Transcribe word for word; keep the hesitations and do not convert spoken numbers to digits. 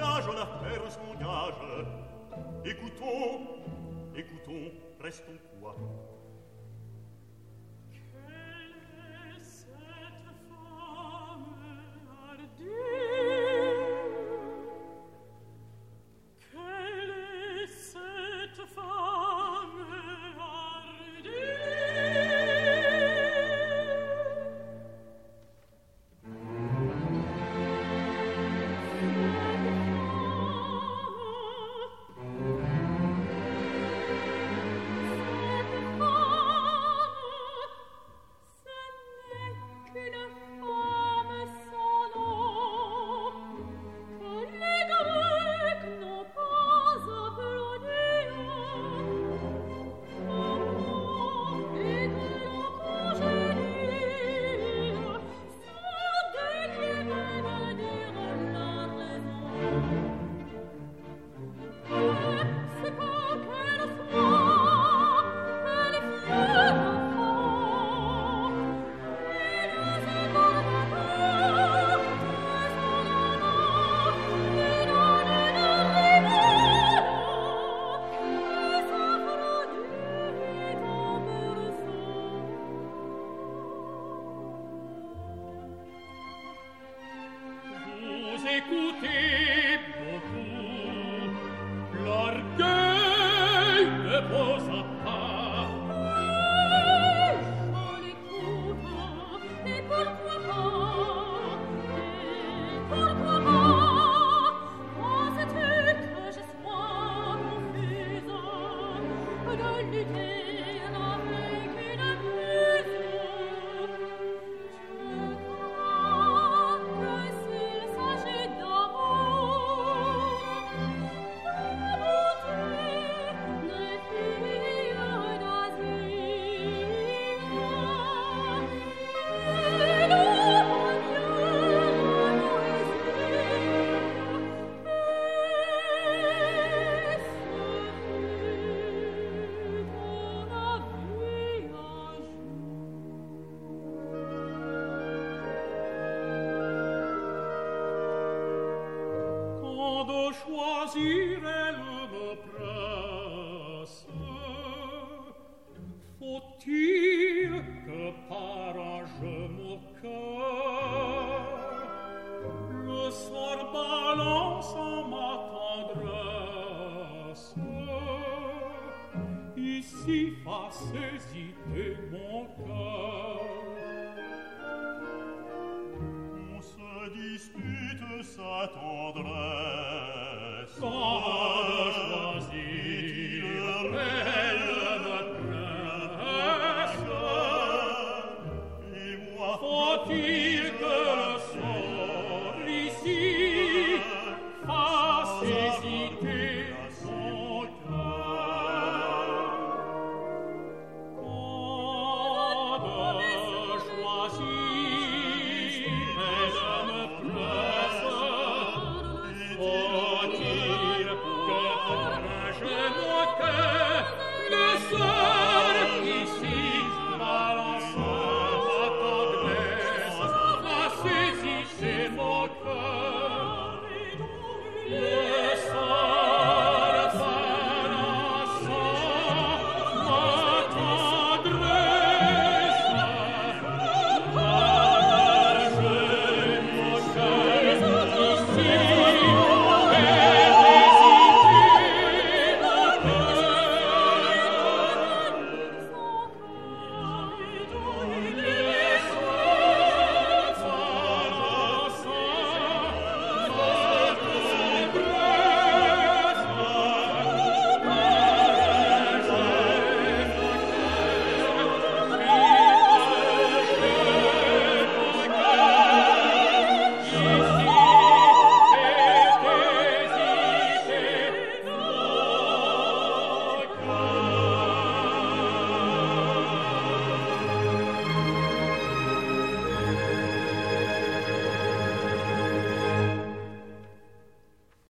gage, l'affaire s'engage. Écoutons, écoutons, restons quoi? Quelle est cette femme ardue? Quelle est cette femme ardue? Écoutez beaucoup, l'orgueil ne posa pas. Oui, je l'écoute, et pourquoi pas? Et pourquoi pas? Penses-tu que je sois confuse de lutter avec une muse? Je crois que s'il s'agit d'amour, la beauté des filles d'Asie, et la manière Quand de choisir elle me presse, faut-il que par un jeu moqueur le sort balance en ma tendresse? Ici fasse hésiter mon cœur. On se dispute sa tendresse. Quand de choisir elle me presse, Et moi, faut-il que le sort ici fasse hésiter mon cœur? Quand de choisir elle me presse, faut-il que par un jeu moqueur le sort ici balançant ma tendresse fasse hésiter mon cœur? Le sort balançant ma tendresse par un jeu moqueur ici Ici,